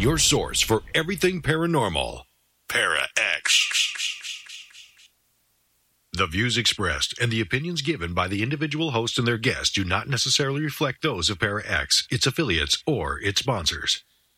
your source for everything paranormal. Para X. The views expressed and the opinions given by the individual host and their guests do not necessarily reflect those of Para X, its affiliates, or its sponsors.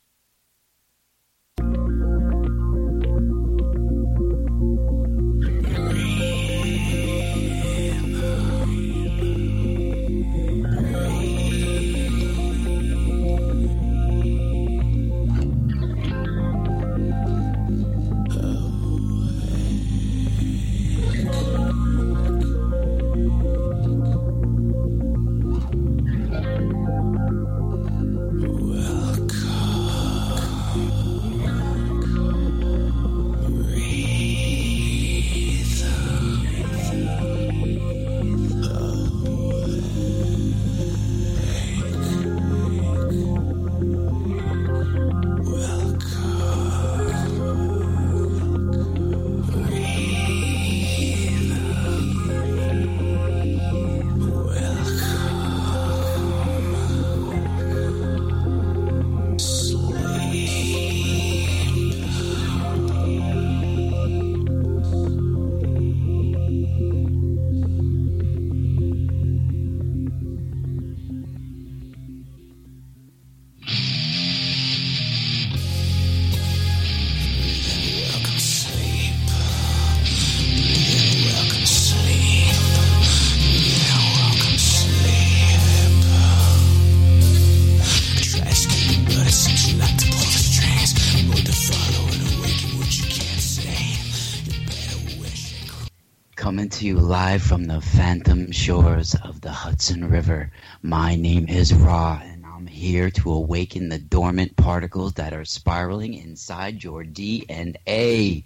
Coming to you live from the phantom shores of the Hudson River. My name is Ra, and I'm here to awaken the dormant particles that are spiraling inside your DNA.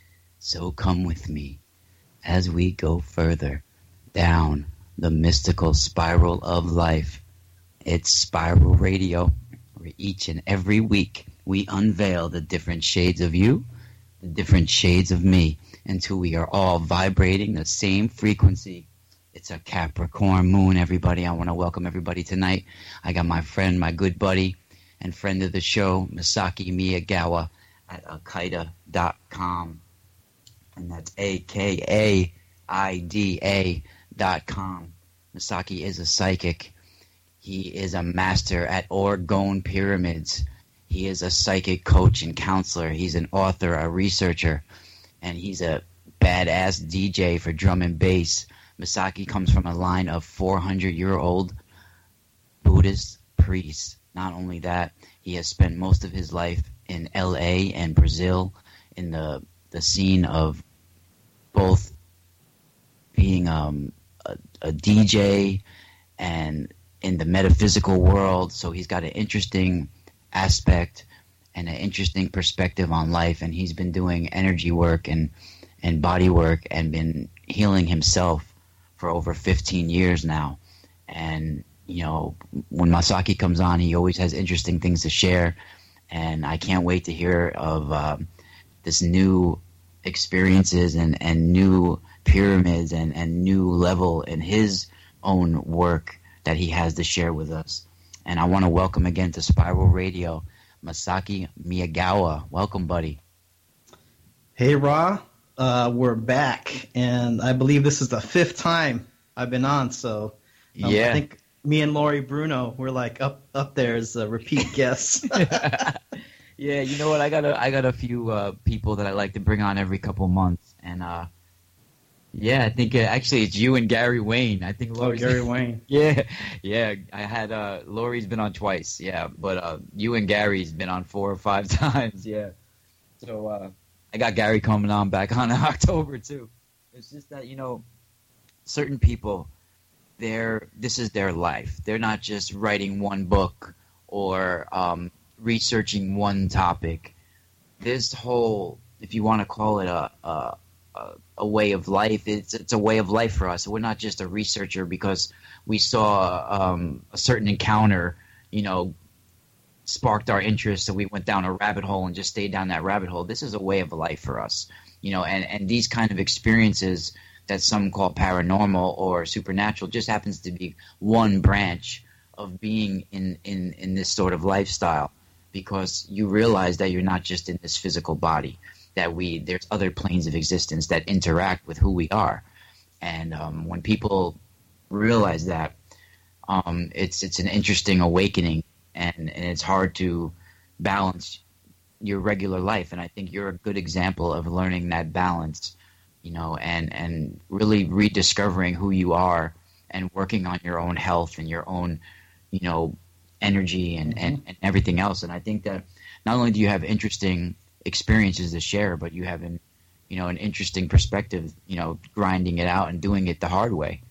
So come with me as we go further down the mystical spiral of life. It's Spiral Radio, where each and every week we unveil the different shades of you, the different shades of me, until we are all vibrating the same frequency. It's a Capricorn moon, everybody. I want to welcome everybody tonight. I got my friend, my good buddy, and friend of the show, Masaki Miyagawa at Akaida.com. And that's AKAIDA.com. Masaki is a psychic. He is a master at Orgone Pyramids. He is a psychic coach and counselor. He's an author, a researcher, and he's a badass DJ for drum and bass. Masaki comes from a line of 400-year-old Buddhist priests. Not only that, he has spent most of his life in L.A. and Brazil in the scene of both being a DJ and in the metaphysical world. So he's got an interesting aspect and an interesting perspective on life, and he's been doing energy work and body work and been healing himself for over 15 years now. And, you know, when Masaki comes on, he always has interesting things to share, and I can't wait to hear of this new experiences and new pyramids and new level in his own work that he has to share with us. And I want to welcome again to Spiral Radio, Masaki Miyagawa. Welcome, buddy. Hey, Ra. We're back, and I believe this is the 5th time I've been on, so yeah. I think me and Lori Bruno, we're like up there as repeat guests. Yeah, you know what? I got a few people that I like to bring on every couple months, and yeah, I think actually it's you and Gary Wayne. I think Lori's Gary Wayne. Yeah. I had Lori's been on twice, yeah, but you and Gary's been on 4 or 5 times, yeah. So I got Gary coming on back on in October too. It's just that, you know, certain people, this is their life. They're not just writing one book or researching one topic. This whole, if you want to call it a way of life, it's a way of life for us. We're not just a researcher because we saw a certain encounter, you know, sparked our interest, so we went down a rabbit hole and just stayed down that rabbit hole. This is a way of life for us, you know, and these kind of experiences that some call paranormal or supernatural just happens to be one branch of being in this sort of lifestyle. because you realize that you're not just in this physical body, that there's other planes of existence that interact with who we are. And when people realize that, it's an interesting awakening, and it's hard to balance your regular life. And I think you're a good example of learning that balance, and really rediscovering who you are and working on your own health and your own, energy and everything else. And I think that not only do you have interesting experiences to share, but you have an interesting perspective, grinding it out and doing it the hard way.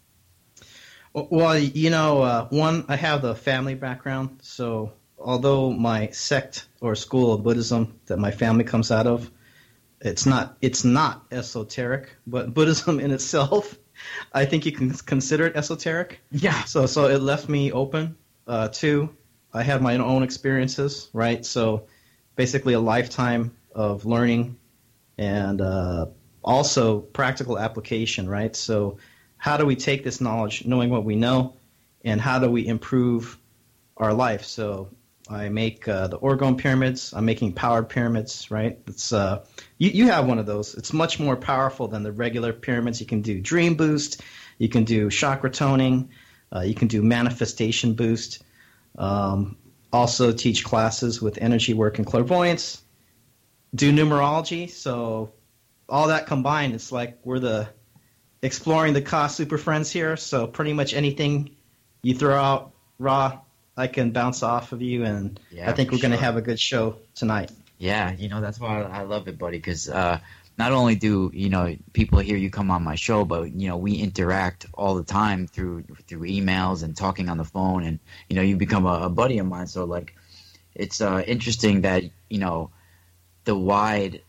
Well, one, I have the family background, so although my sect or school of Buddhism that my family comes out of, it's not esoteric, but Buddhism in itself, I think you can consider it esoteric. Yeah. So it left me open. Two, I had my own experiences, right? So basically a lifetime of learning and also practical application, right? So how do we take this knowledge, knowing what we know, and how do we improve our life? So I make the orgone pyramids. I'm making powered pyramids, right? It's you have one of those. It's much more powerful than the regular pyramids. You can do dream boost. You can do chakra toning. You can do manifestation boost. Also teach classes with energy work and clairvoyance. Do numerology. So all that combined, it's like we're exploring the Ka Super Friends here. So pretty much anything you throw out, Ra, I can bounce off of you, and I think we're going to have a good show tonight. Yeah, that's why I love it, buddy, because not only do, people hear you come on my show, but, we interact all the time through emails and talking on the phone, and, you become a buddy of mine. So, like, it's interesting that, the wide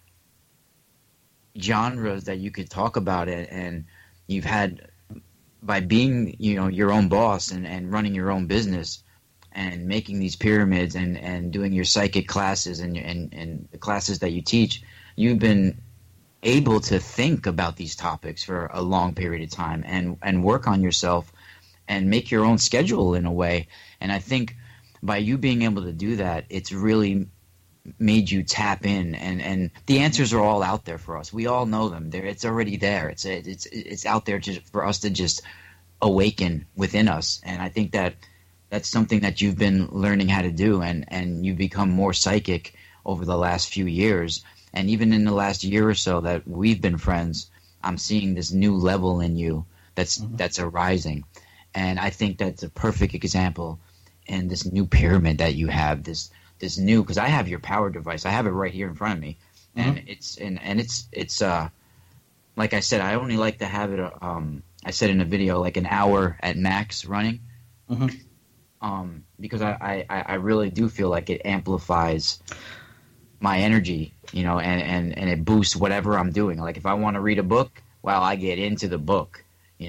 genres that you could talk about it, and you've had, by being, your own boss and running your own business, and making these pyramids and doing your psychic classes and the classes that you teach, you've been able to think about these topics for a long period of time and work on yourself and make your own schedule in a way. And I think by you being able to do that, it's really made you tap in, and the answers are all out there for us. We all know them. It's already there. It's out there for us to just awaken within us. And I think that's something that you've been learning how to do, and you've become more psychic over the last few years. And even in the last year or so that we've been friends, I'm seeing this new level in you that's arising. And I think that's a perfect example in this new pyramid that you have, this new, because I have your power device. I have it right here in front of me. And it's like I said, I only like to have it, I said in a video, like an hour at max running. Because I really do feel like it amplifies my energy, and it boosts whatever I'm doing. Like if I want to read a book, well, I get into the book,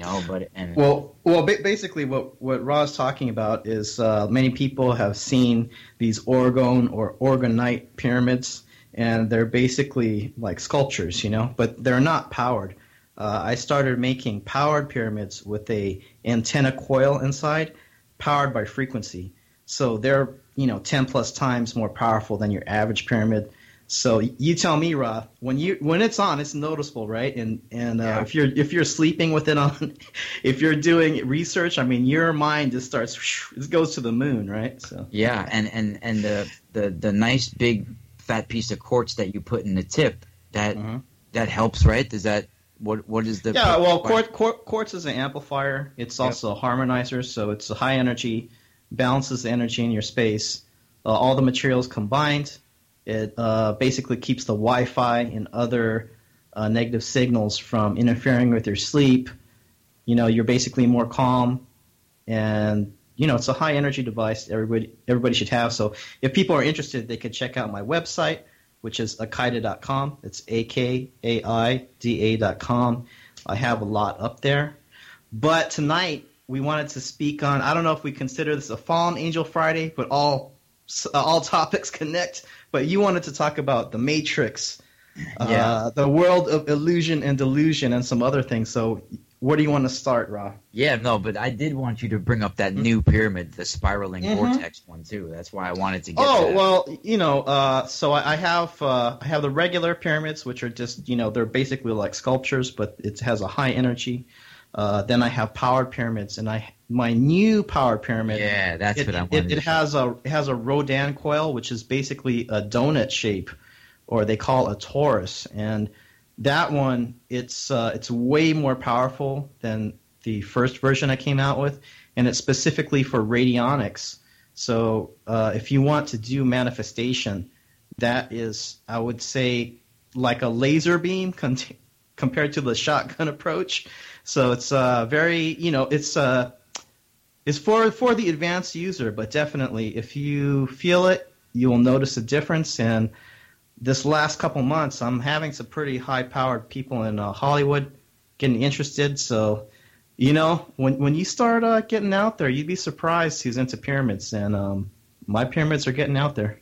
basically what Ra's talking about is many people have seen these orgone or orgonite pyramids, and they're basically like sculptures, but they're not powered. I started making powered pyramids with a antenna coil inside, powered by frequency. So they're, 10 plus times more powerful than your average pyramid. So you tell me, Ra, when it's on, it's noticeable, right? And if you're sleeping with it on, if you're doing research, your mind just it goes to the moon, right? So yeah, and the nice big fat piece of quartz that you put in the tip, that helps, right? Does that what is the quartz is an amplifier. It's also a harmonizer, so it's a high energy, balances the energy in your space. All the materials combined, it basically keeps the Wi-Fi and other negative signals from interfering with your sleep. You're basically more calm, and it's a high energy device everybody should have. So if people are interested, they could check out my website, which is akaida.com. It's akaida.com. I have a lot up there. But tonight we wanted to speak on, I don't know if we consider this a Fallen Angel Friday, but all topics connect. But you wanted to talk about the Matrix, the world of illusion and delusion, and some other things. So where do you want to start, Ra? Yeah, no, but I did want you to bring up that new pyramid, the spiraling vortex one too. That's why I wanted to get. Oh, to that. well, so I have the regular pyramids, which are just they're basically like sculptures, but it has a high energy. Then I have powered pyramids, and my new powered pyramid. Yeah, that's what I wanted. It has a Rodin coil, which is basically a donut shape, or they call a torus, and that one it's way more powerful than the first version I came out with, and it's specifically for radionics. So if you want to do manifestation, that is, I would say, like a laser beam compared to the shotgun approach. So it's very, it's for the advanced user, but definitely if you feel it, you will notice a difference. And this last couple months, I'm having some pretty high-powered people in Hollywood getting interested. So, when you start getting out there, you'd be surprised who's into pyramids. And my pyramids are getting out there.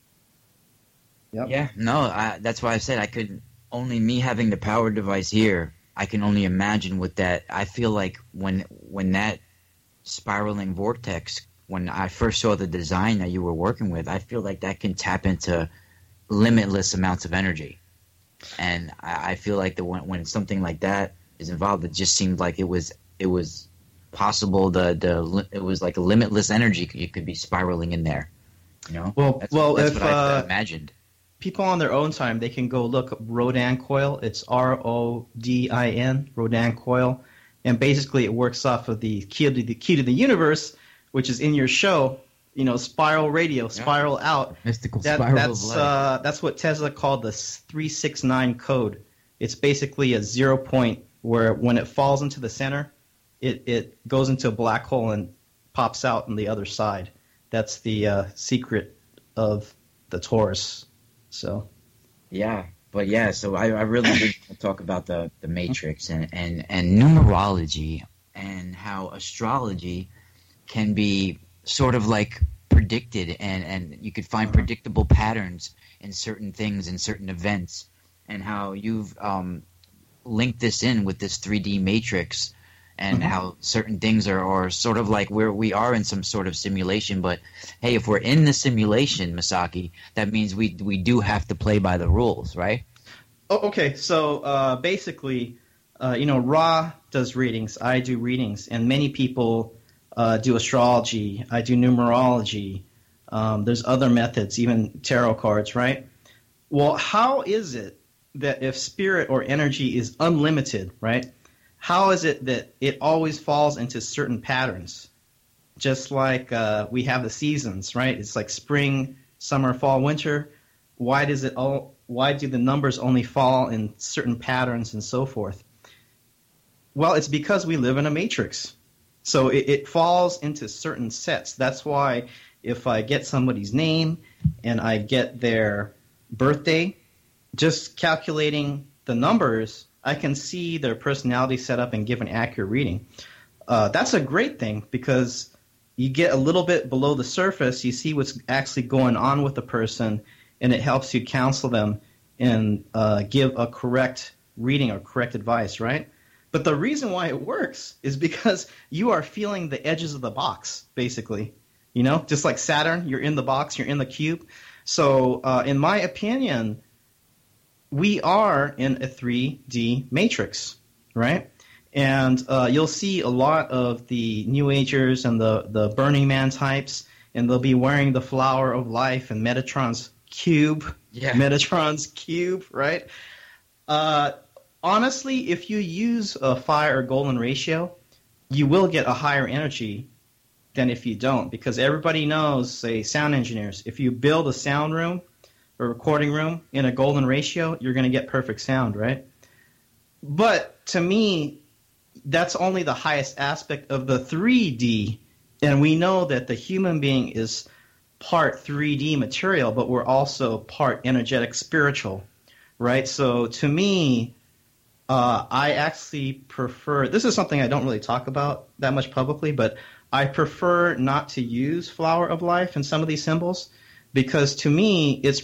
Yep. Yeah, no, that's why I said I could only me having the power device here. I can only imagine with that. I feel like when that spiraling vortex, when I first saw the design that you were working with, I feel like that can tap into limitless amounts of energy. And I feel like when something like that is involved, it just seemed like it was possible. It was like a limitless energy you could be spiraling in there. That's what I imagined. People on their own time, they can go look up Rodin coil. It's Rodin, Rodin coil, and basically it works off of the key to the universe, which is in your show. Spiral radio, spiral out. Mystical spiral of light. That's what Tesla called the 369 code. It's basically a 0 point where when it falls into the center, it goes into a black hole and pops out on the other side. That's the secret of the torus. So, yeah, but yeah, so I really did want to talk about the matrix and numerology and how astrology can be sort of like predicted and you could find predictable patterns in certain things, in certain events, and how you've linked this in with this 3D matrix and how certain things are sort of like where we are in some sort of simulation. But hey, if we're in the simulation, Masaki, that means we do have to play by the rules, right? Oh, okay. So basically, Ra does readings, I do readings, and many people do astrology. I do numerology. There's other methods, even tarot cards, right? Well, how is it that if spirit or energy is unlimited, right? How is it that it always falls into certain patterns? Just like we have the seasons, right? It's like spring, summer, fall, winter. Why do the numbers only fall in certain patterns and so forth? Well, it's because we live in a matrix. So it falls into certain sets. That's why if I get somebody's name and I get their birthday, just calculating the numbers, I can see their personality set up and give an accurate reading. That's a great thing because you get a little bit below the surface, you see what's actually going on with the person, and it helps you counsel them and give a correct reading or correct advice, right? But the reason why it works is because you are feeling the edges of the box, basically. Just like Saturn, you're in the box, you're in the cube. So in my opinion, we are in a 3D matrix, right? And you'll see a lot of the New Agers and the Burning Man types, and they'll be wearing the Flower of Life and Metatron's cube. Yeah. Metatron's cube, right? Honestly, if you use a fire or golden ratio, you will get a higher energy than if you don't, because everybody knows, say, sound engineers, if you build a sound room, a recording room in a golden ratio, you're going to get perfect sound, right? But to me, that's only the highest aspect of the 3D, and we know that the human being is part 3D material, but we're also part energetic spiritual, right? So to me, I actually prefer, this is something I don't really talk about that much publicly, but I prefer not to use Flower of Life in some of these symbols, because to me, it's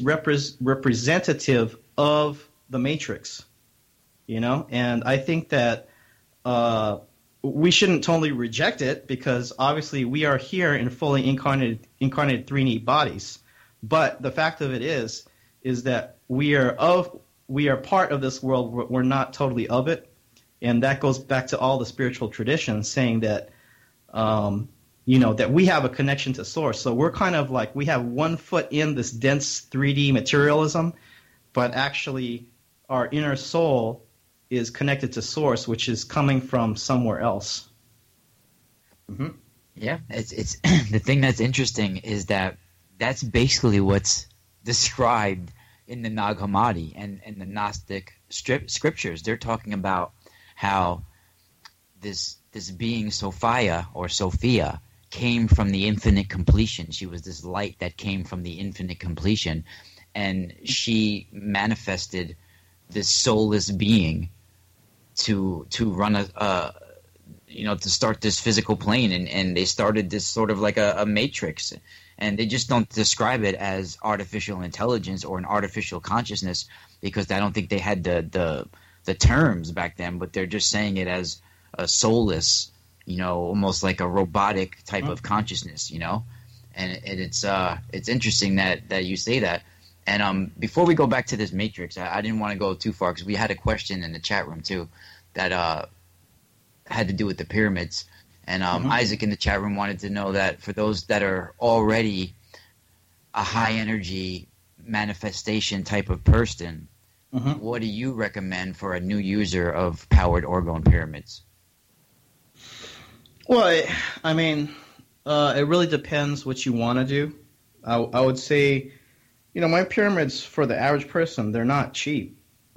representative of the matrix, and I think that we shouldn't totally reject it because obviously we are here in fully incarnated 3D bodies. But the fact of it is that we are part of this world. We're not totally of it, and that goes back to all the spiritual traditions saying that, that we have a connection to Source. So we're kind of like we have one foot in this dense 3D materialism, but actually our inner soul is connected to Source, which is coming from somewhere else. Mm-hmm. Yeah, it's the thing that's interesting is that that's basically what's described in the Nag Hammadi and the Gnostic scriptures. They're talking about how this being Sophia or Sophia came from the infinite completion. She was this light that came from the infinite completion, and she manifested this soulless being to run to start this physical plane, and they started this sort of like a matrix, and they just don't describe it as artificial intelligence or an artificial consciousness because I don't think they had the terms back then, but they're just saying it as a soulless, almost like a robotic type of consciousness, and it's interesting that you say that. And before we go back to this matrix, I didn't want to go too far because we had a question in the chat room too that had to do with the pyramids. And Isaac in the chat room wanted to know that for those that are already a high energy manifestation type of person, what do you recommend for a new user of powered orgone pyramids? Well, it really depends what you want to do. I would say, my pyramids for the average person, they're not cheap.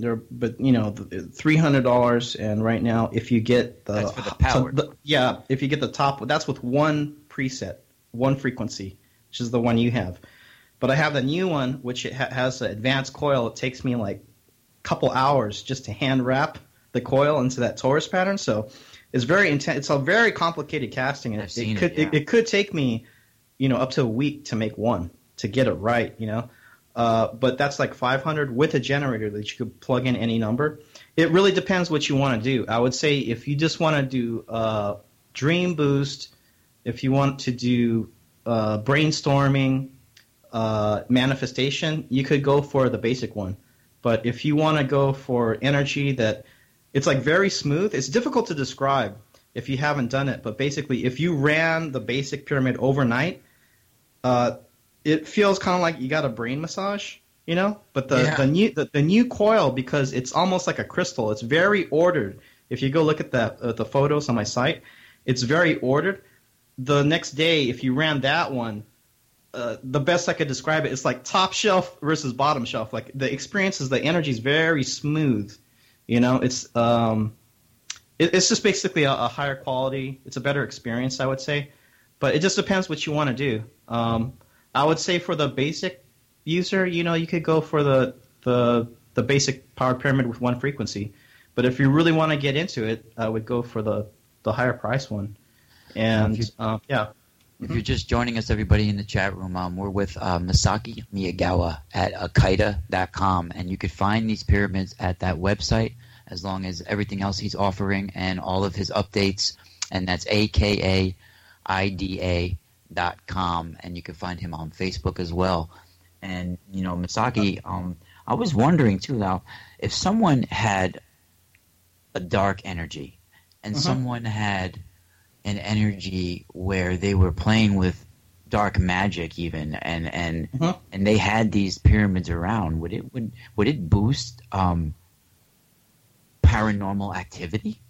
$300, and right now, if you get that's for the powered. If you get the top, that's with one preset, one frequency, which is the one you have. But I have the new one, which it has an advanced coil. It takes me like a couple hours just to hand wrap the coil into that torus pattern. So it's very intense. It's a very complicated casting, and it could take me, up to a week to make one to get it right. But that's like $500 with a generator that you could plug in any number. It really depends what you want to do. I would say if you just want to do Dream Boost, if you want to do brainstorming, manifestation, you could go for the basic one. But if you want to go for energy that it's like very smooth, it's difficult to describe if you haven't done it. But basically, if you ran the basic pyramid overnight, it feels kind of like you got a brain massage, But the new coil, because it's almost like a crystal, it's very ordered. If you go look at the photos on my site, it's very ordered. The next day, if you ran that one, the best I could describe it, it's like top shelf versus bottom shelf. Like the experience is the energy is very smooth. It's just basically a higher quality. It's a better experience, I would say. But it just depends what you want to do. I would say for the basic user, you could go for the basic power pyramid with one frequency. But if you really want to get into it, I would go for the higher price one. And If you're just joining us, everybody in the chat room, we're with Masaki Miyagawa at Akaida.com, and you could find these pyramids at that website as long as everything else he's offering and all of his updates, and that's AKAIDA.com, and you can find him on Facebook as well. And Masaki, I was wondering too now, if someone had a dark energy and someone had an energy where they were playing with dark magic even and they had these pyramids around, would it boost paranormal activity?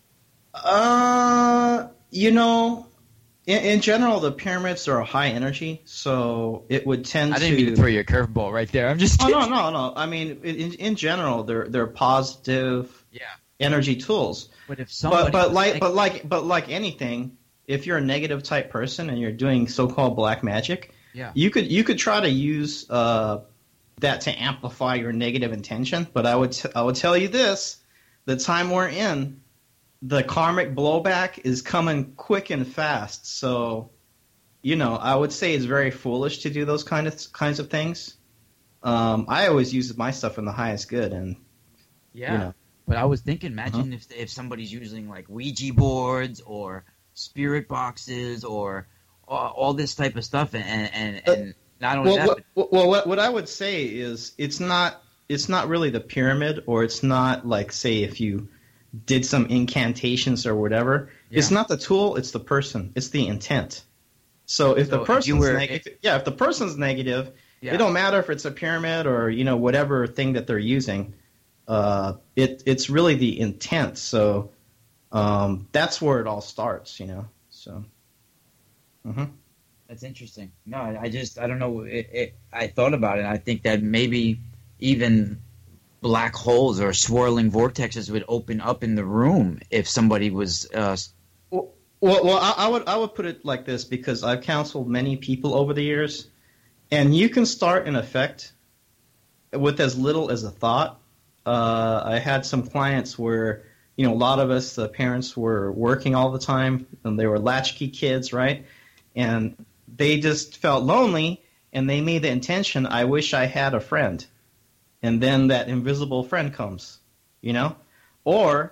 In general, the pyramids are high energy, so it would tend to... I didn't mean to throw you a curveball right there. I'm just kidding. No. I mean, in general, they're positive energy tools. But if somebody but like anything, if you're a negative type person and you're doing so-called black magic, you could try to use that to amplify your negative intention. But I would tell you this: the time we're in, the karmic blowback is coming quick and fast. So, I would say it's very foolish to do those kinds of things. I always use my stuff in the highest good, and But I was thinking, imagine if somebody's using like Ouija boards or spirit boxes or all this type of stuff, and not only that. What I would say is it's not really the pyramid, or it's not like, say, if you did some incantations or whatever. Yeah. It's not the tool, it's the person. It's the intent. So if the person's if the person's negative, it don't matter if it's a pyramid or whatever thing that they're using. It's really the intent. So that's where it all starts. So. Mm-hmm. That's interesting. No, I don't know. I thought about it. I think that maybe even black holes or swirling vortexes would open up in the room if somebody was. Well, I would put it like this, because I've counseled many people over the years, and you can start an effect with as little as a thought. I had some clients where a lot of us, the parents, were working all the time, and they were latchkey kids, right? And they just felt lonely, and they made the intention, I wish I had a friend. And then that invisible friend comes, Or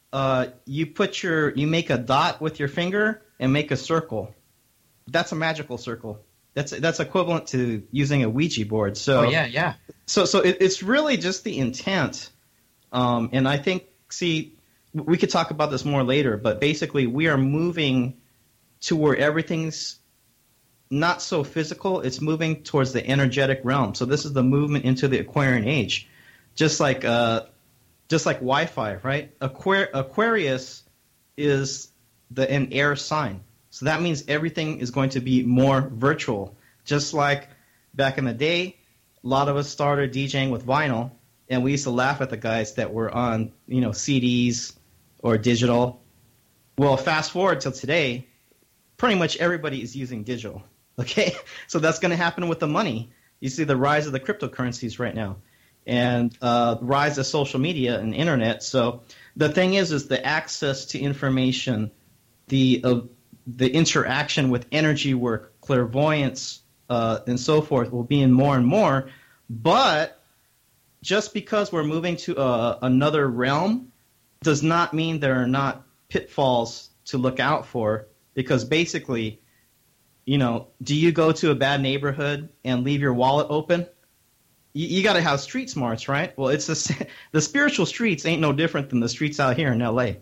you make a dot with your finger and make a circle. That's a magical circle. That's equivalent to using a Ouija board. So yeah. So it's really just the intent. And I think, we could talk about this more later, but basically we are moving to where everything's not so physical. It's moving towards the energetic realm. So this is the movement into the Aquarian age, just like Wi-Fi, right? Aquarius is an air sign, so that means everything is going to be more virtual. Just like back in the day, a lot of us started DJing with vinyl, and we used to laugh at the guys that were on CDs or digital. Well, fast forward till today, pretty much everybody is using digital. Okay, so that's going to happen with the money. You see the rise of the cryptocurrencies right now, and the rise of social media and internet. So the thing is the access to information, the interaction with energy work, clairvoyance, and so forth will be in more and more. But just because we're moving to another realm does not mean there are not pitfalls to look out for, because basically, do you go to a bad neighborhood and leave your wallet open? You got to have street smarts, right? Well, it's the spiritual streets ain't no different than the streets out here in L.A.,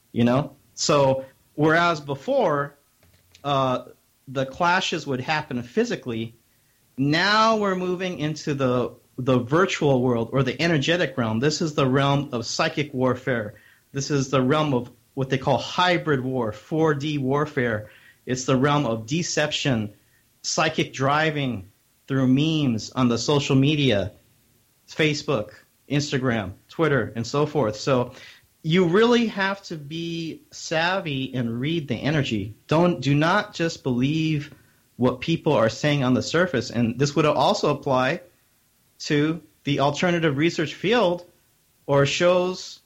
So whereas before the clashes would happen physically, now we're moving into the virtual world, or the energetic realm. This is the realm of psychic warfare. This is the realm of what they call hybrid war, 4D warfare. It's the realm of deception, psychic driving through memes on the social media, Facebook, Instagram, Twitter, and so forth. So you really have to be savvy and read the energy. Do not just believe what people are saying on the surface. And this would also apply to the alternative research field, or shows,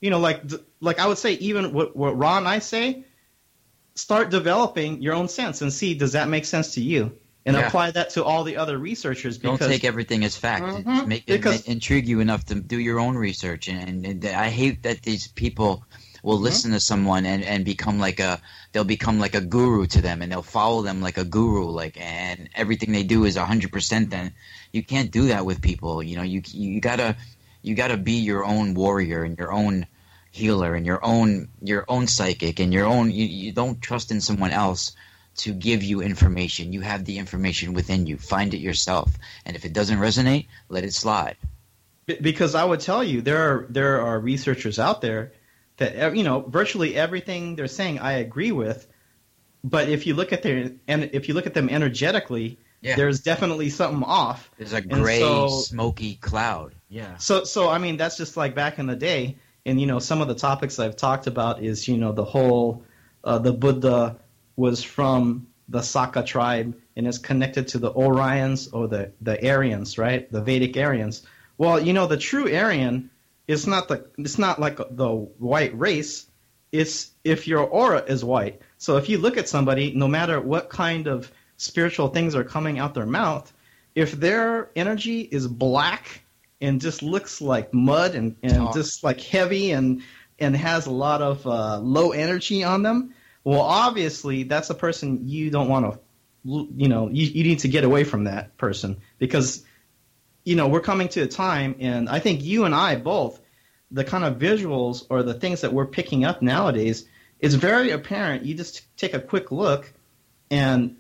like I would say, even what Ron and I say, start developing your own sense and see, does that make sense to you? And apply that to all the other researchers. Because, don't take everything as fact. Mm-hmm. Intrigue you enough to do your own research. And I hate that these people will listen to someone and become like they'll become like a guru to them, and they'll follow them like a guru, and everything they do is 100%. Then you can't do that with people. You gotta be your own warrior and your own healer and your own psychic and your own. You don't trust in someone else to give you information. You have the information within you. Find it yourself, and if it doesn't resonate, let it slide. Because I would tell you, there are researchers out there that virtually everything they're saying I agree with, but if you look at them energetically, there's definitely something off. There's a gray, smoky cloud. Yeah. So I mean, that's just like back in the day, and some of the topics I've talked about is the whole the Buddha was from the Saka tribe and is connected to the Orions or the Aryans, right? The Vedic Aryans. Well, the true Aryan is not like the white race. It's if your aura is white. So if you look at somebody, no matter what kind of spiritual things are coming out their mouth, if their energy is black and just looks like mud and just like heavy and has a lot of low energy on them, well, obviously that's a person you don't want to, you need to get away from that person, because, we're coming to a time, and I think you and I both, the kind of visuals or the things that we're picking up nowadays, it's very apparent. You just take a quick look and,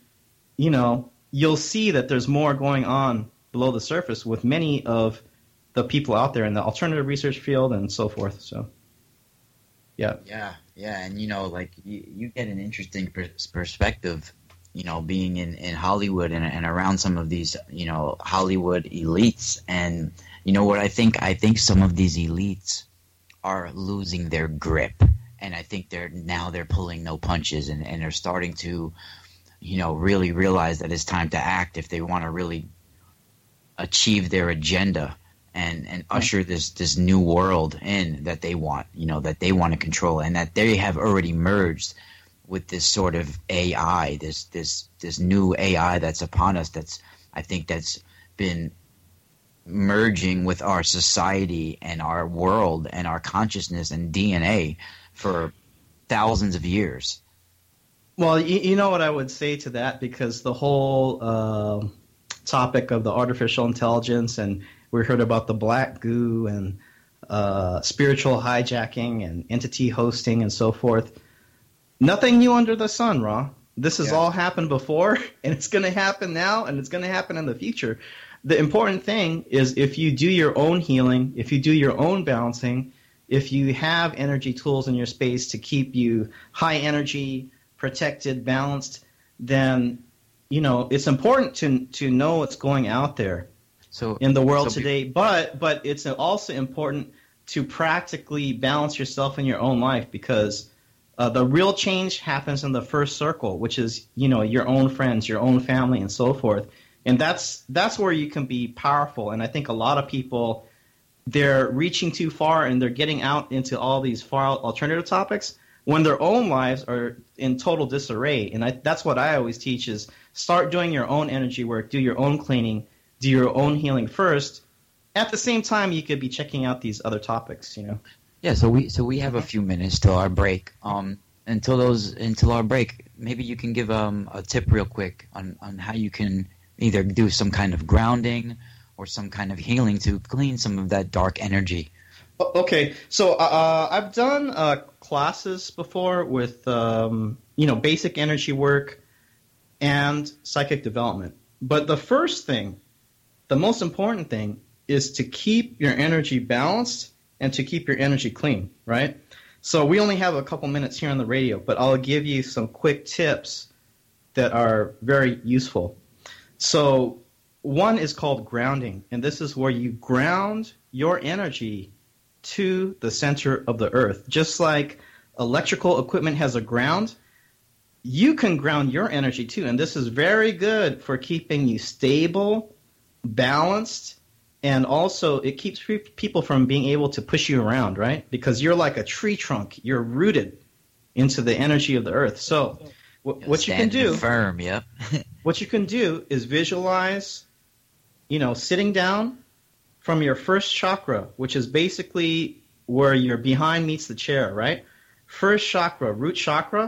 you'll see that there's more going on below the surface with many of the people out there in the alternative research field and so forth. So, yeah. Yeah. And, like you get an interesting perspective, being in Hollywood and around some of these, Hollywood elites. And, what I think some of these elites are losing their grip. And I think they're pulling no punches and they're starting to, really realize that it's time to act if they want to really achieve their agenda and usher this new world in that they want, that they want to control, and that they have already merged with this sort of AI, this new AI that's upon us. I think that's been merging with our society and our world and our consciousness and DNA for thousands of years. Well, you know what I would say to that, because the whole topic of the artificial intelligence, and we heard about the black goo and spiritual hijacking and entity hosting and so forth. Nothing new under the sun, Ra. This has all happened before, and it's going to happen now, and it's going to happen in the future. The important thing is, if you do your own healing, if you do your own balancing, if you have energy tools in your space to keep you high energy, protected, balanced, then it's important to know what's going out there in the world today. But it's also important to practically balance yourself in your own life, because the real change happens in the first circle, which is your own friends, your own family, and so forth. And that's where you can be powerful. And I think a lot of people, they're reaching too far and they're getting out into all these far alternative topics when their own lives are in total disarray. And that's what I always teach is start doing your own energy work, do your own cleaning, do your own healing first. At the same time, you could be checking out these other topics, Yeah, so we have a few minutes till our break. Until our break, maybe you can give a tip real quick on how you can either do some kind of grounding or some kind of healing to clean some of that dark energy. Okay, so I've done classes before with basic energy work and psychic development. But the first thing, the most important thing, is to keep your energy balanced and to keep your energy clean, right? So we only have a couple minutes here on the radio, but I'll give you some quick tips that are very useful. So one is called grounding, and this is where you ground your energy to the center of the earth. Just like electrical equipment has a ground, you can ground your energy too, and this is very good for keeping you stable, balanced, and also it keeps people from being able to push you around, right? Because you're like a tree trunk. You're rooted into the energy of the earth. So what you can do, firm, yep. What you can do is visualize, sitting down from your first chakra, which is basically where your behind meets the chair, right? First chakra, root chakra.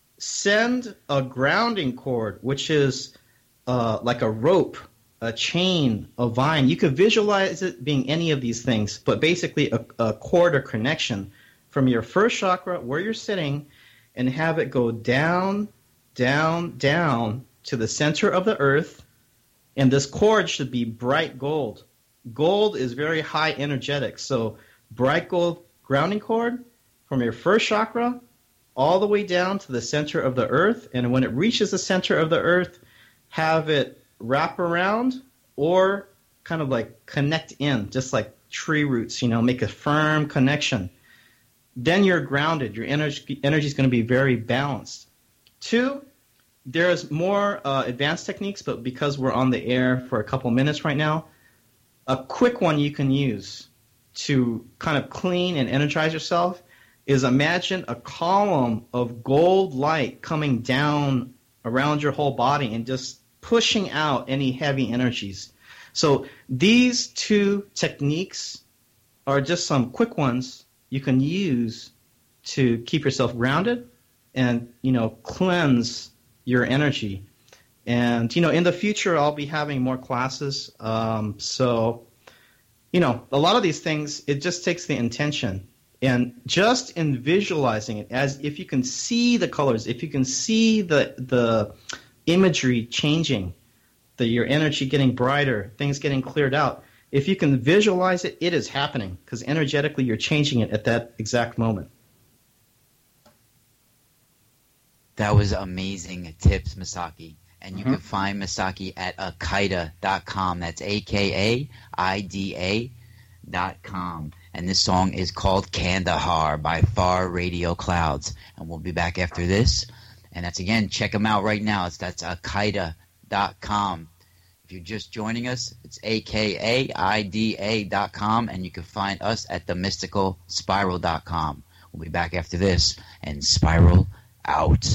Send a grounding cord, which is like a rope, a chain, a vine. You could visualize it being any of these things, but basically a cord or connection from your first chakra, where you're sitting, and have it go down, down, down to the center of the earth. And this cord should be bright gold. Gold is very high energetic, so bright gold grounding cord from your first chakra all the way down to the center of the earth. And when it reaches the center of the earth, have it wrap around or kind of like connect in, just like tree roots, make a firm connection. Then you're grounded. Your energy is going to be very balanced. 2, there's more advanced techniques, but because we're on the air for a couple minutes right now, a quick one you can use to kind of clean and energize yourself is imagine a column of gold light coming down around your whole body and just pushing out any heavy energies. So these two techniques are just some quick ones you can use to keep yourself grounded and, cleanse your energy. And, in the future, I'll be having more classes. So, a lot of these things, it just takes the intention. And just in visualizing it, as if you can see the colors, if you can see the imagery changing, your energy getting brighter, things getting cleared out, if you can visualize it, it is happening because energetically you're changing it at that exact moment. That was amazing tips, Masaki. And you can find Masaki at akaida.com. That's AKAIDA.com. And this song is called Kandahar by Far Radio Clouds. And we'll be back after this. And that's, again, check them out right now. That's akaida.com. If you're just joining us, it's AKAIDA.com. And you can find us at themysticalspiral.com. We'll be back after this. And Spiral out.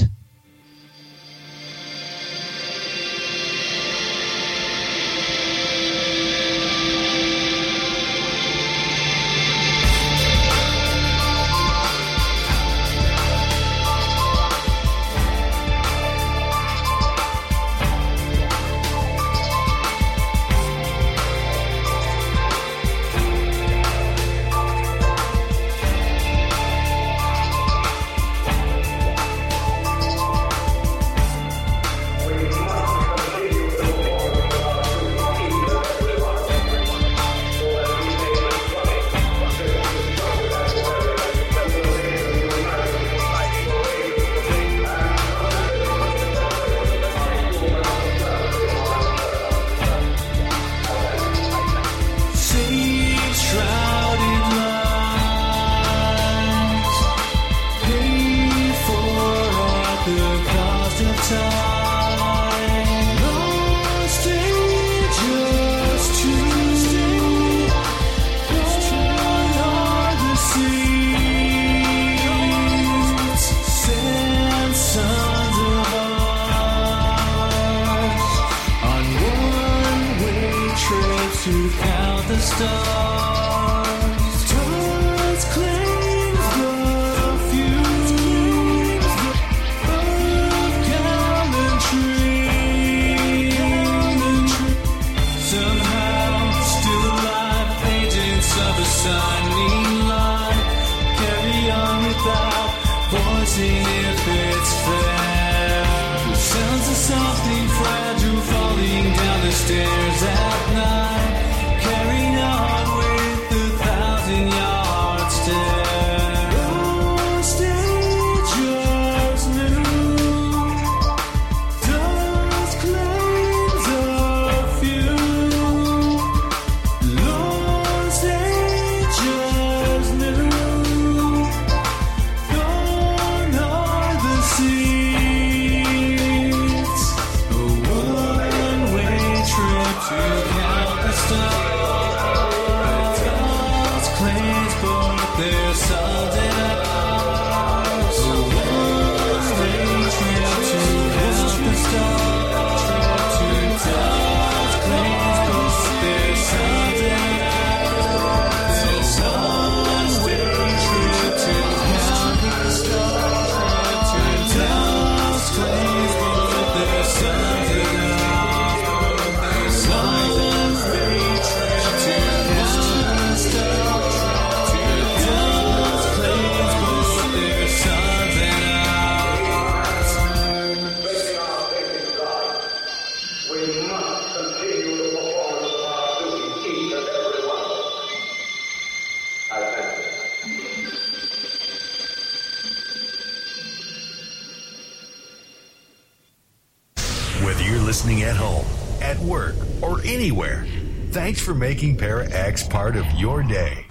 Thanks for making Para X part of your day.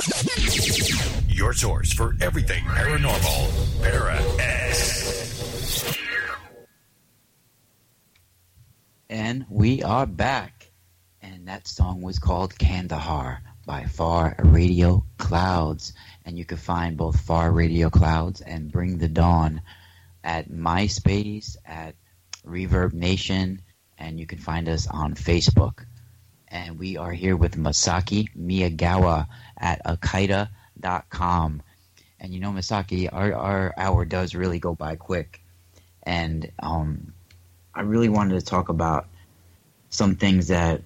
Your source for everything paranormal, Para X. And we are back. And that song was called Kandahar by Far Radio Clouds. And you can find both Far Radio Clouds and Bring the Dawn at MySpace, at Reverb Nation, and you can find us on Facebook. and we are here with Masaki Miyagawa at Akaida.com. And you know, Masaki, our hour does really go by quick, and I really wanted to talk about some things that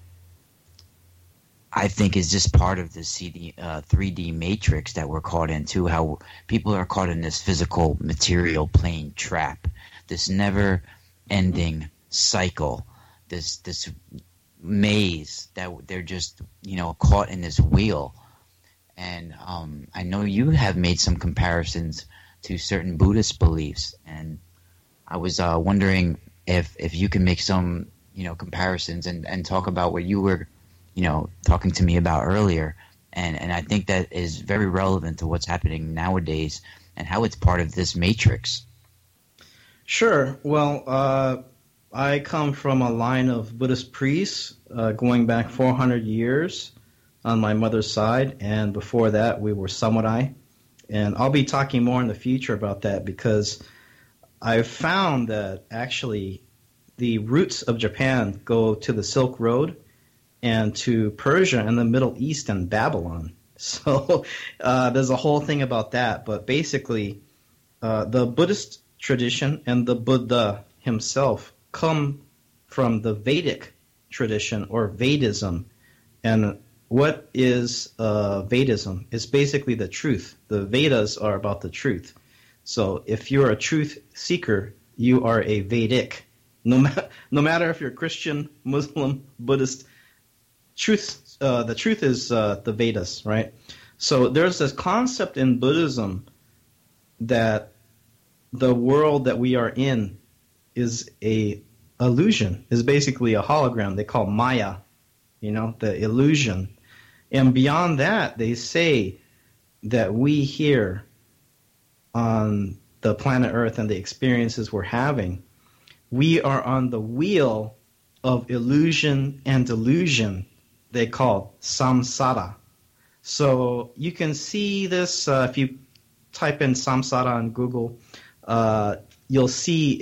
I think is just part of the 3D matrix that we're caught into, how people are caught in this physical material plane trap, this never-ending cycle, this maze that they're just, caught in this wheel. And I know you have made some comparisons to certain Buddhist beliefs, and I was wondering if you can make some, comparisons and talk about what you were talking to me about earlier, and I think that is very relevant to what's happening nowadays and how it's part of this matrix. Sure. Well, I come from a line of Buddhist priests going back 400 years on my mother's side, and before that we were samurai. And I'll be talking more in the future about that because I've found that actually the roots of Japan go to the Silk Road and to Persia and the Middle East and Babylon. So there's a whole thing about that. But basically, the Buddhist tradition and the Buddha himself come from the Vedic tradition or Vedism. And what is Vedism? It's basically the truth. The Vedas are about the truth. So if you're a truth seeker, you are a Vedic. No matter if you're Christian, Muslim, Buddhist, the truth is the Vedas, right? So there's this concept in Buddhism that the world that we are in is a illusion, is basically a hologram. They call Maya, the illusion. And beyond that, they say that we here on the planet Earth and the experiences we're having, we are on the wheel of illusion and delusion. They call samsara. So you can see this if you type in samsara on Google. You'll see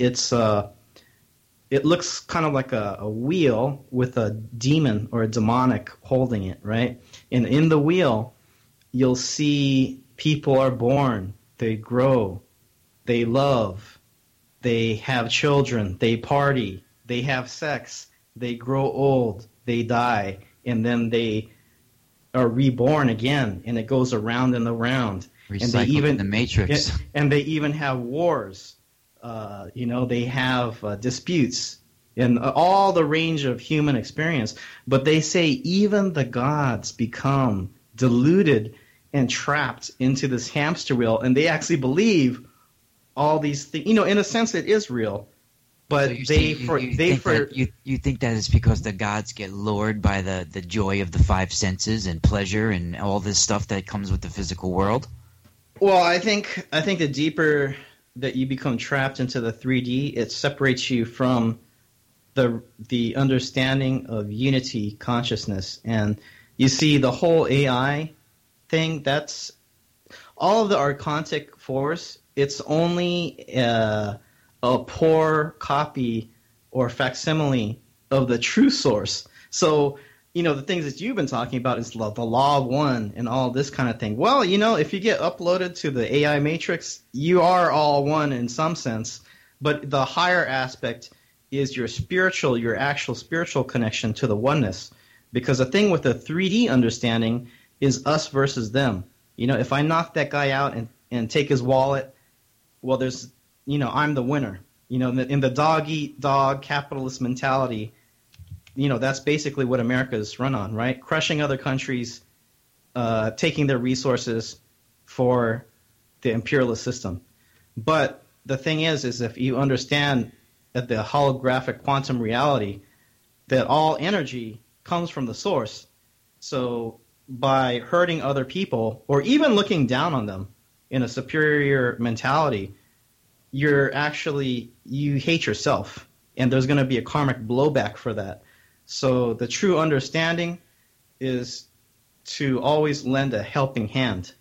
it looks kind of like a wheel with a demon or a demonic holding it, right? And in the wheel, you'll see people are born, they grow, they love, they have children, they party, they have sex, they grow old, they die, and then they are reborn again, and it goes around and around. Recycled and they even in the matrix. And they even have wars. They have disputes in all the range of human experience. But they say even the gods become deluded and trapped into this hamster wheel, and they actually believe all these things. In a sense, it is real. But you think that it's because the gods get lured by the joy of the five senses and pleasure and all this stuff that comes with the physical world? Well, I think the deeper that you become trapped into the 3D, it separates you from the understanding of unity consciousness. And you see the whole AI thing, that's all of the archontic force, it's only a poor copy or facsimile of the true source. So, the things that you've been talking about is the law of one and all this kind of thing. Well, if you get uploaded to the AI matrix, you are all one in some sense. But the higher aspect is your actual spiritual connection to the oneness. Because the thing with the 3D understanding is us versus them. If I knock that guy out and take his wallet, well, there's, I'm the winner. In the dog-eat-dog capitalist mentality, that's basically what America is run on, right? Crushing other countries, taking their resources for the imperialist system. But the thing is if you understand at the holographic quantum reality that all energy comes from the source, so by hurting other people or even looking down on them in a superior mentality, you hate yourself, and there's going to be a karmic blowback for that. So the true understanding is to always lend a helping hand,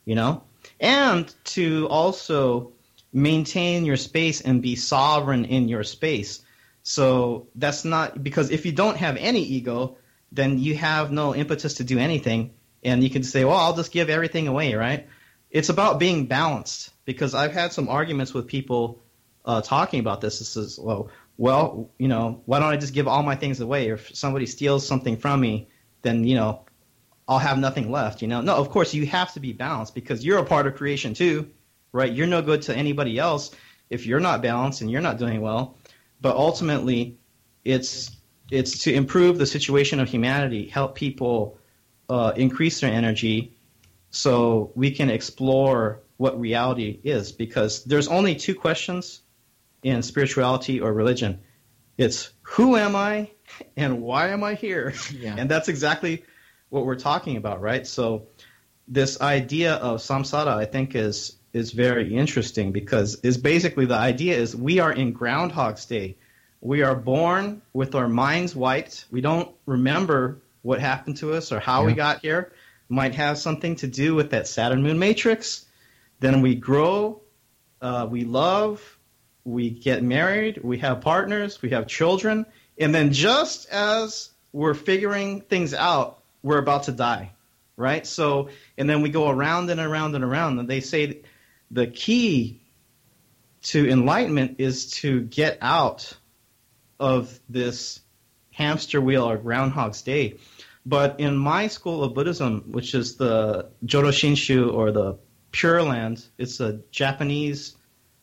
and to also maintain your space and be sovereign in your space. So that's not – because if you don't have any ego, then you have no impetus to do anything. And you can say, well, I'll just give everything away, right? It's about being balanced, because I've had some arguments with people talking about this. This is, well, why don't I just give all my things away? Or if somebody steals something from me, then, I'll have nothing left, No, of course, you have to be balanced, because you're a part of creation too, right? You're no good to anybody else if you're not balanced and you're not doing well. But ultimately, it's to improve the situation of humanity, help people increase their energy so we can explore what reality is. Because there's only two questions in spirituality or religion. It's who am I and why am I here? Yeah. And that's exactly what we're talking about, right? So this idea of samsara, I think, is very interesting, because is basically the idea is we are in Groundhog's Day. We are born with our minds wiped. We don't remember what happened to us or how we got here. It might have something to do with that Saturn moon matrix. Then we grow, we love, we get married, we have partners, we have children, and then just as we're figuring things out, we're about to die, right? So, and then we go around and around and around, and they say the key to enlightenment is to get out of this hamster wheel or Groundhog's Day. But in my school of Buddhism, which is the Jodo Shinshu, or the Pure Land, it's a Japanese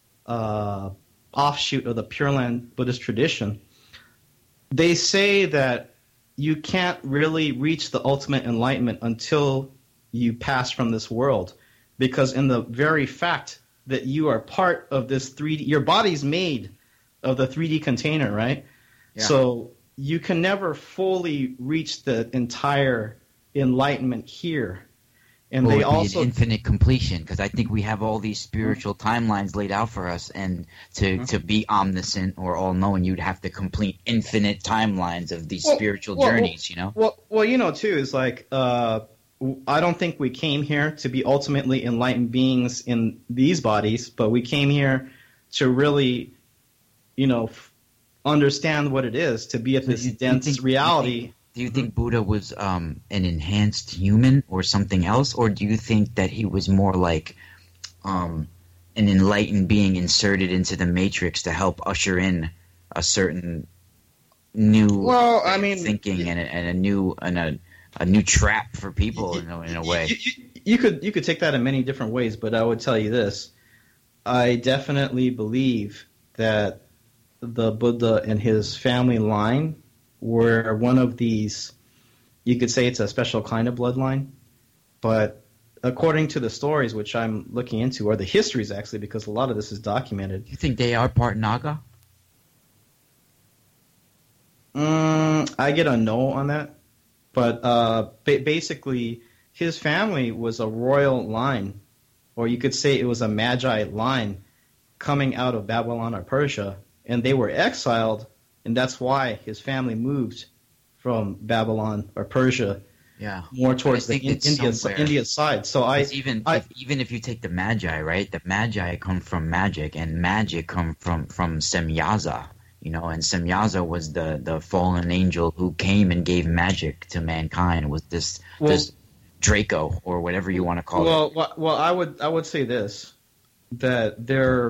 offshoot of the Pure Land Buddhist tradition. They say that you can't really reach the ultimate enlightenment until you pass from this world, because in the very fact that you are part of this 3D, your body's made of the 3D container, right? Yeah. So you can never fully reach the entire enlightenment here. And well, they also an infinite completion, because I think we have all these spiritual timelines laid out for us, and to be omniscient or all-knowing, you'd have to complete infinite timelines of these spiritual journeys, Well, too, is like I don't think we came here to be ultimately enlightened beings in these bodies, but we came here to really, understand what it is to be at this dense reality. Do you think Buddha was an enhanced human or something else, or do you think that he was more like an enlightened being inserted into the matrix to help usher in a certain new thinking and a new trap for people in a way? You could take that in many different ways, but I would tell you this: I definitely believe that the Buddha and his family line were one of these, you could say it's a special kind of bloodline, but according to the stories, which I'm looking into, or the histories actually, because a lot of this is documented. You think they are part Naga? I get a no on that, but basically his family was a royal line, or you could say it was a Magi line coming out of Babylon or Persia, and they were exiled. And that's why his family moved from Babylon or Persia, more towards the India side. So even if you take the Magi, right? The Magi come from magic, and magic come from Semyaza, and Semyaza was the fallen angel who came and gave magic to mankind. It was this Draco, or whatever you want to call it. Well, I would say this, that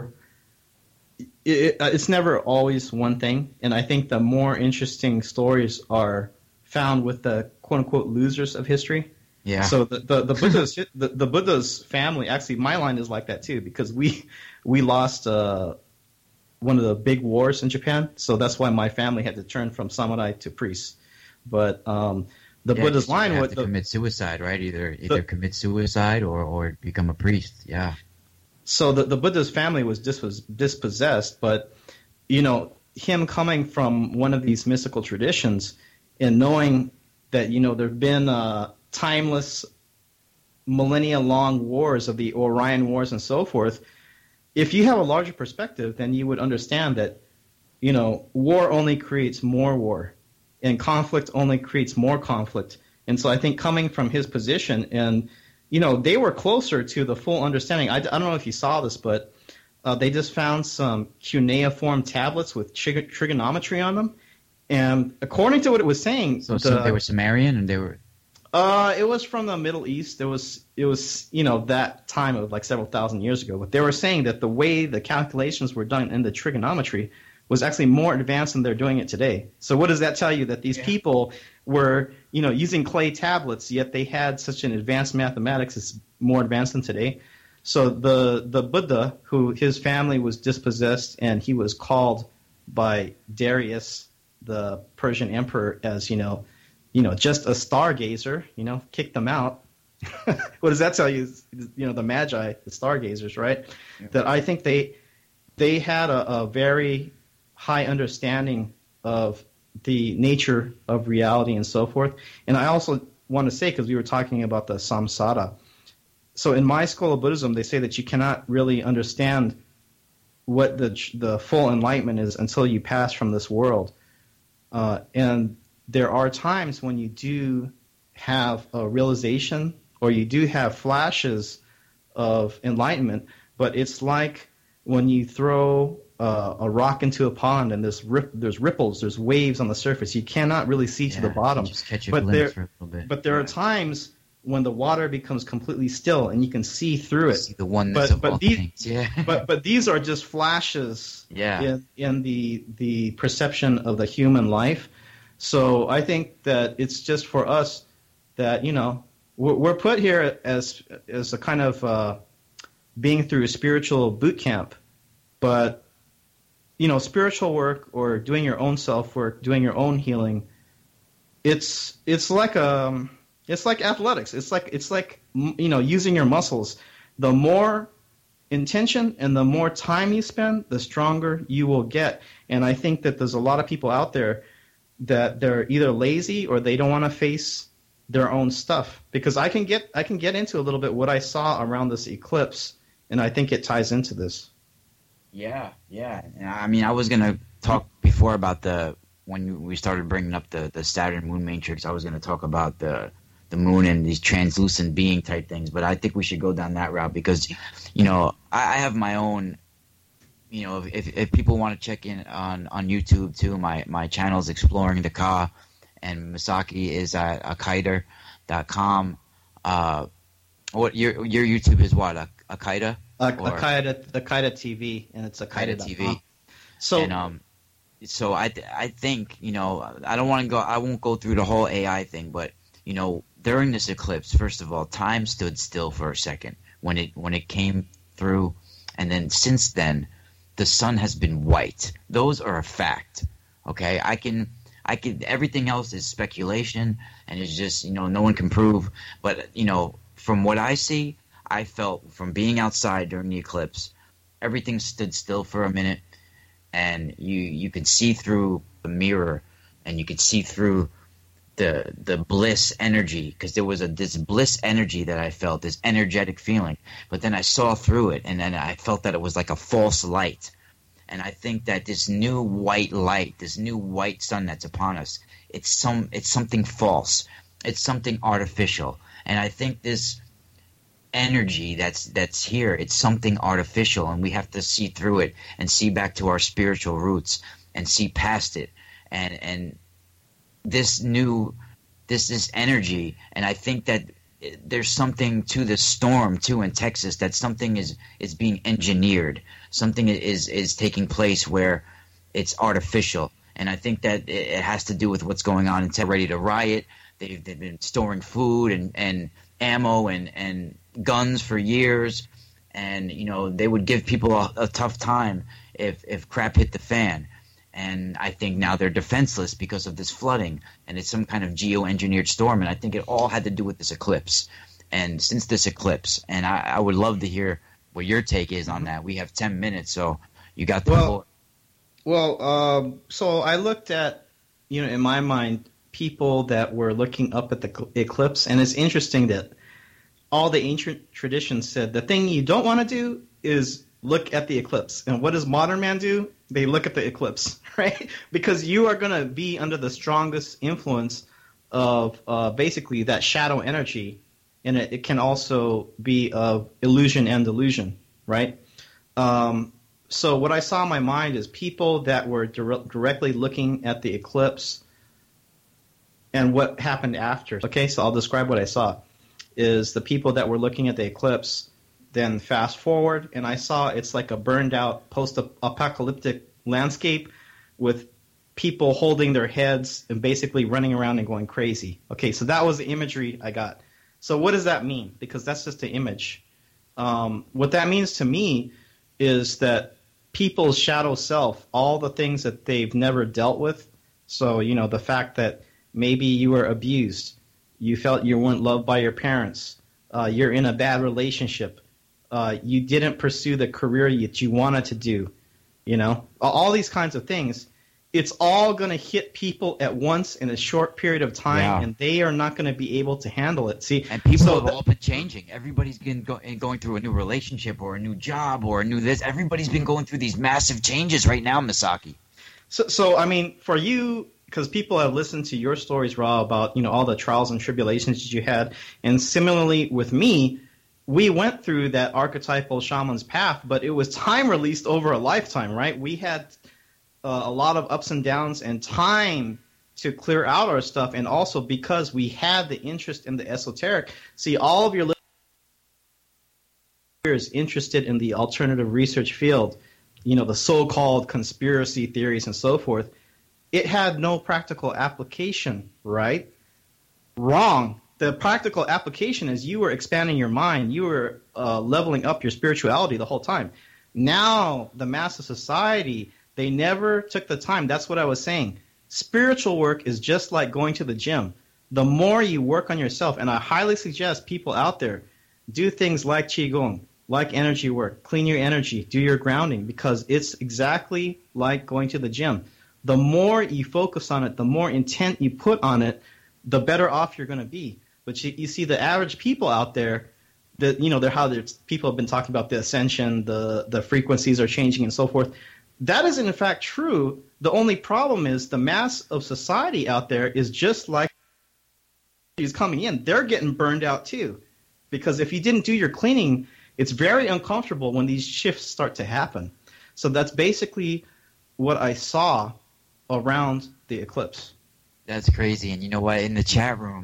it's never always one thing, and I think the more interesting stories are found with the quote-unquote losers of history. Yeah. So the Buddha's family, actually my line is like that too, because we lost one of the big wars in Japan, so that's why my family had to turn from samurai to priests. But Buddha's line would commit suicide, right? Either commit suicide or become a priest. Yeah. So the Buddha's family was dispossessed, but him coming from one of these mystical traditions and knowing that there've been timeless, millennia-long wars of the Orion Wars and so forth. If you have a larger perspective, then you would understand that war only creates more war, and conflict only creates more conflict. And so I think coming from his position and they were closer to the full understanding. I don't know if you saw this, but they just found some cuneiform tablets with trigonometry on them, And according to what it was saying, So they were Sumerian, and they were. It was from the Middle East. It was that time of like several thousand years ago. But they were saying that the way the calculations were done in the trigonometry was actually more advanced than they're doing it today. So what does that tell you? That these people were, using clay tablets, yet they had such an advanced mathematics that's more advanced than today. So the Buddha, who his family was dispossessed, and he was called by Darius, the Persian emperor, as just a stargazer, kicked them out. What does that tell you? The Magi, the stargazers, right? Yeah. That I think they had a very high understanding of the nature of reality and so forth. And I also want to say, because we were talking about the samsara, so in my school of Buddhism, they say that you cannot really understand what the full enlightenment is until you pass from this world. And there are times when you do have a realization, or you do have flashes of enlightenment, but it's like when you throw a rock into a pond and there's ripples, there's waves on the surface. You cannot really see to the bottom. Just catch a glimpse for a little bit. But there are times when the water becomes completely still and you can see through it. See the oneness of all things. Yeah. but these are just flashes in the perception of the human life. So I think that it's just for us that, we're put here as a kind of being through a spiritual boot camp. But, spiritual work or doing your own self-work, doing your own healing, it's like athletics. It's like using your muscles. The more intention and the more time you spend, the stronger you will get. And I think that there's a lot of people out there that they're either lazy or they don't want to face their own stuff. Because I can get into a little bit what I saw around this eclipse, and I think it ties into this. Yeah. I mean, I was gonna talk before about when we started bringing up the Saturn moon matrix. I was gonna talk about the moon and these translucent being type things, but I think we should go down that route because, I have my own. If people want to check in on YouTube too, my channel is Exploring the Ka, and Masaki is at akaida.com. What your YouTube is what? Akaida? Akaida TV, and it's Akaida TV. So I think, I don't want to go. I won't go through the whole AI thing, but during this eclipse, first of all, time stood still for a second when it came through, and then since then, the sun has been white. Those are a fact. Okay, I can. Everything else is speculation, and it's just no one can prove. But from what I see, I felt from being outside during the eclipse, everything stood still for a minute, and you could see through the mirror, and you could see through the bliss energy, because there was this bliss energy that I felt, this energetic feeling. But then I saw through it, and then I felt that it was like a false light. And I think that this new white light, this new white sun that's upon us, it's something false. It's something artificial. And I think this energy that's here, it's something artificial, and we have to see through it and see back to our spiritual roots and see past it. And this energy, and I think that there's something to the storm too in Texas, that something is being engineered. Something is taking place where it's artificial, and I think that it has to do with what's going on in Texas. Ready to riot. They've been storing food and ammo and guns for years, and they would give people a tough time if crap hit the fan. And I think now they're defenseless because of this flooding, and it's some kind of geoengineered storm. And I think it all had to do with this eclipse. And since this eclipse, and I would love to hear what your take is on that. We have 10 minutes, so you got the floor. Well, so I looked at, in my mind, people that were looking up at the eclipse, and it's interesting that all the ancient traditions said the thing you don't want to do is look at the eclipse. And what does modern man do? They look at the eclipse, right? Because you are going to be under the strongest influence of basically that shadow energy, and it can also be of illusion and delusion, right? So what I saw in my mind is people that were directly looking at the eclipse and what happened after. Okay, so I'll describe what I saw. Is the people that were looking at the eclipse, then fast forward, and I saw it's like a burned out post-apocalyptic landscape with people holding their heads and basically running around and going crazy. Okay, so that was the imagery I got. So what does that mean? Because that's just an image. What that means to me is that people's shadow self, all the things that they've never dealt with, so, the fact that maybe you were abused, you felt you weren't loved by your parents, you're in a bad relationship, you didn't pursue the career that you wanted to do, all these kinds of things. It's all going to hit people at once in a short period of time, and they are not going to be able to handle it. See, and people have all been changing. Everybody's been going through a new relationship or a new job or a new this. Everybody's been going through these massive changes right now, Misaki. So I mean, for you, because people have listened to your stories, Ra, about all the trials and tribulations that you had, and similarly with me, we went through that archetypal shaman's path, but it was time released over a lifetime, right? We had a lot of ups and downs and time to clear out our stuff, and also because we had the interest in the esoteric. See, all of your listeners interested in the alternative research field, the so-called conspiracy theories and so forth, it had no practical application, right? Wrong. The practical application is you were expanding your mind. You were leveling up your spirituality the whole time. Now, the mass of society, they never took the time. That's what I was saying. Spiritual work is just like going to the gym. The more you work on yourself, and I highly suggest people out there do things like Qigong, like energy work, clean your energy, do your grounding, because it's exactly like going to the gym. The more you focus on it, the more intent you put on it, the better off you're going to be. But you see the average people out there, that people have been talking about the ascension, the frequencies are changing and so forth. That is in fact true. The only problem is the mass of society out there is just like is coming in. They're getting burned out too. Because if you didn't do your cleaning, it's very uncomfortable when these shifts start to happen. So that's basically what I saw around the eclipse. That's crazy. And you know what? In the chat room,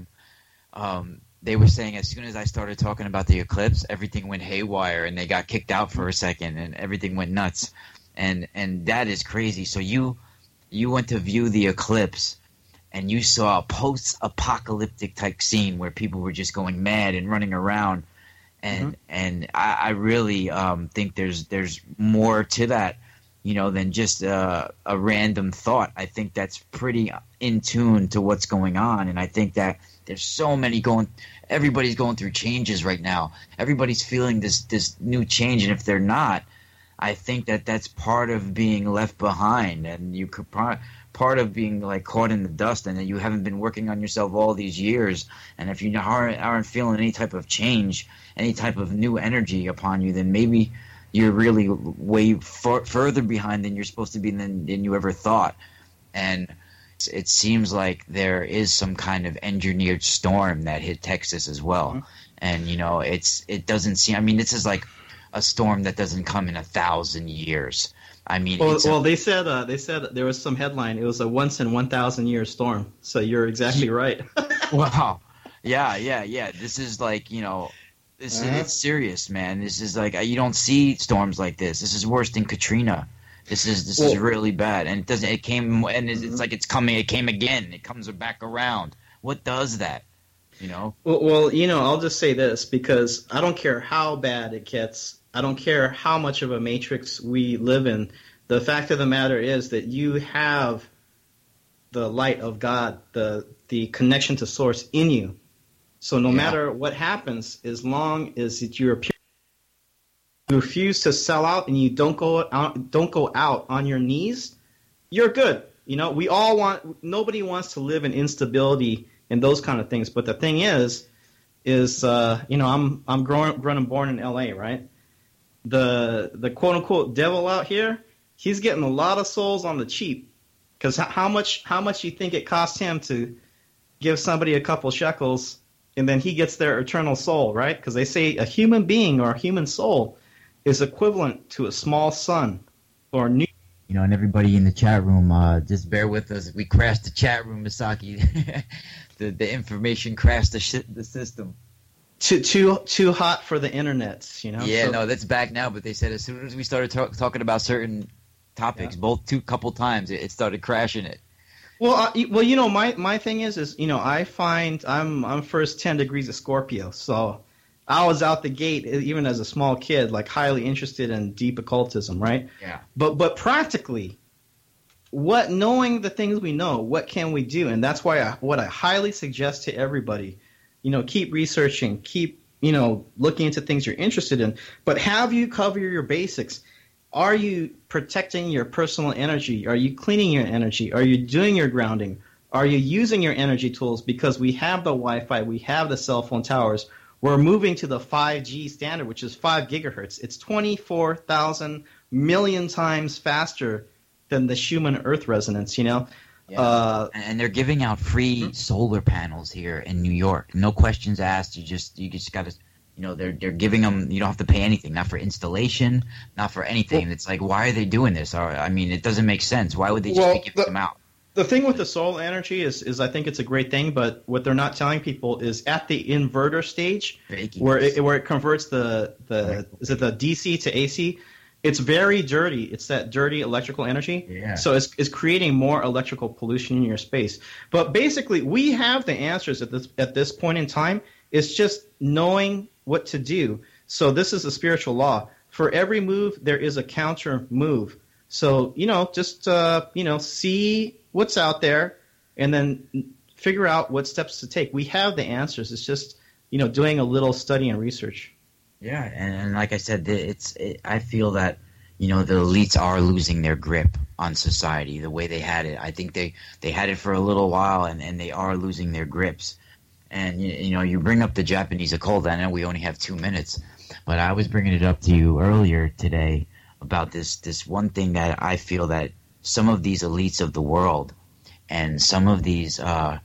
they were saying as soon as I started talking about the eclipse, everything went haywire and they got kicked out for a second and everything went nuts. And that is crazy. So you went to view the eclipse and you saw a post-apocalyptic type scene where people were just going mad and running around. And I really think there's more to that, than just a random thought. I think that's pretty in tune to what's going on. And I think that there's so many everybody's going through changes right now. Everybody's feeling this new change. And if they're not, I think that's part of being left behind, and you could part of being like caught in the dust, and that you haven't been working on yourself all these years. And if you aren't feeling any type of change, any type of new energy upon you, then maybe you're really way further behind than you're supposed to be than you ever thought. And it seems like there is some kind of engineered storm that hit Texas as well. And it doesn't seem. I mean, this is like a storm that doesn't come in 1,000 years. I mean, they said there was some headline. It was a once in 1,000 year storm. So you're exactly right. Wow. Yeah. This is like it's serious, man. This is like you don't see storms like this. This is worse than Katrina. This is really bad, and it came and it's like it's coming. It came again. It comes back around. What does that? Well, I'll just say this, because I don't care how bad it gets. I don't care how much of a matrix we live in. The fact of the matter is that you have the light of God, the connection to Source in you. So no matter what happens, as long as you refuse to sell out and you don't go out on your knees, you're good. Nobody wants to live in instability and those kind of things. But the thing is I'm grown and born in LA, right? The quote unquote devil out here, he's getting a lot of souls on the cheap. Because how much you think it costs him to give somebody a couple shekels, and then he gets their eternal soul, right? Because they say a human being or a human soul is equivalent to a small sun or new. And everybody in the chat room, just bear with us. We crashed the chat room, Misaki. the information crashed the system. Too hot for the internet, Yeah, So, no, that's back now. But they said as soon as we started talking about certain topics, couple times, it started crashing it. Well, my thing is I find I'm first 10 degrees of Scorpio, so I was out the gate even as a small kid, like highly interested in deep occultism, right? Yeah. But practically, knowing the things we know, what can we do? And that's why what I highly suggest to everybody, keep researching, keep looking into things you're interested in, but have you cover your basics. Are you protecting your personal energy? Are you cleaning your energy? Are you doing your grounding? Are you using your energy tools? Because we have the Wi-Fi, we have the cell phone towers. We're moving to the 5G standard, which is 5 gigahertz. It's 24,000 million times faster than the Schumann Earth resonance, Yeah. And they're giving out free solar panels here in New York. No questions asked. You just got to... they're giving them. You don't have to pay anything, not for installation, not for anything. Well, it's like, why are they doing this? It doesn't make sense. Why would they just be giving them out? The thing with the solar energy is I think it's a great thing, but what they're not telling people is at the inverter stage, where it converts the DC to AC. It's very dirty. It's that dirty electrical energy. Yeah. So it's creating more electrical pollution in your space. But basically, we have the answers at this point in time. It's just knowing what to do. So this is a spiritual law. For every move, there is a counter move. So, just, see what's out there and then figure out what steps to take. We have the answers. It's just, doing a little study and research. Yeah, and like I said, I feel that, the elites are losing their grip on society the way they had it. I think they had it for a little while, and they are losing their grips. And, you bring up the Japanese occult. I know we only have 2 minutes, but I was bringing it up to you earlier today about this one thing that I feel that some of these elites of the world and some of these,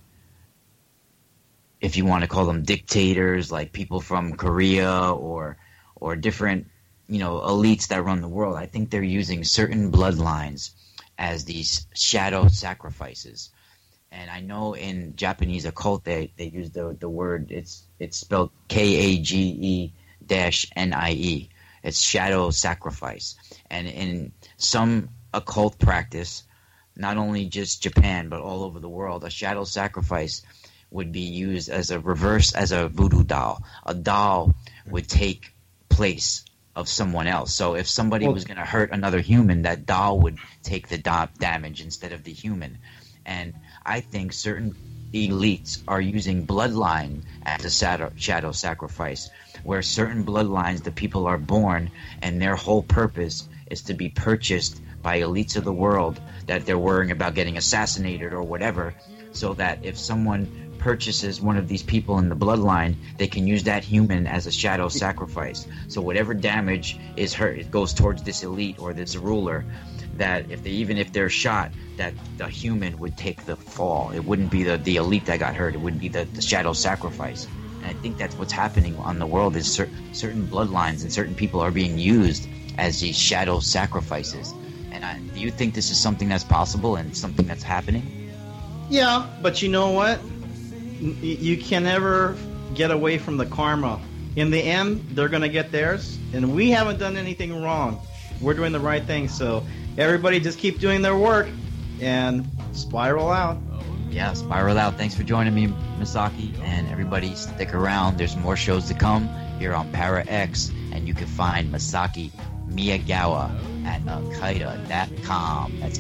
if you want to call them dictators, like people from Korea or different, elites that run the world, I think they're using certain bloodlines as these shadow sacrifices. And I know in Japanese occult they use the word, it's spelled KAGE-NIE. It's shadow sacrifice. And in some occult practice, not only just Japan but all over the world, a shadow sacrifice would be used as a voodoo doll. A doll would take place of someone else. So if somebody was going to hurt another human, that doll would take the damage instead of the human. And I think certain elites are using bloodline as a shadow sacrifice, where certain bloodlines, the people are born, and their whole purpose is to be purchased by elites of the world, that they're worrying about getting assassinated or whatever, so that if someone purchases one of these people in the bloodline, they can use that human as a shadow sacrifice. So whatever damage is hurt, it goes towards this elite or this ruler, that if they're shot, that the human would take the fall. It wouldn't be the elite that got hurt. It would be the shadow sacrifice. And I think that's what's happening on the world, is certain bloodlines and certain people are being used as these shadow sacrifices. And do you think this is something that's possible and something that's happening? Yeah, but you know what? You can never get away from the karma. In the end, they're going to get theirs, and we haven't done anything wrong. We're doing the right thing, so everybody just keep doing their work and spiral out. Yeah, spiral out. Thanks for joining me, Misaki, and everybody stick around. There's more shows to come here on Para X, and you can find Misaki Miyagawa at Akaida.com. That's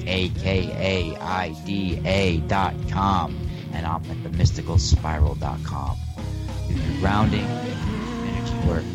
AKAIDA.com. And I'm at themysticalspiral.com. Do your grounding, energy work,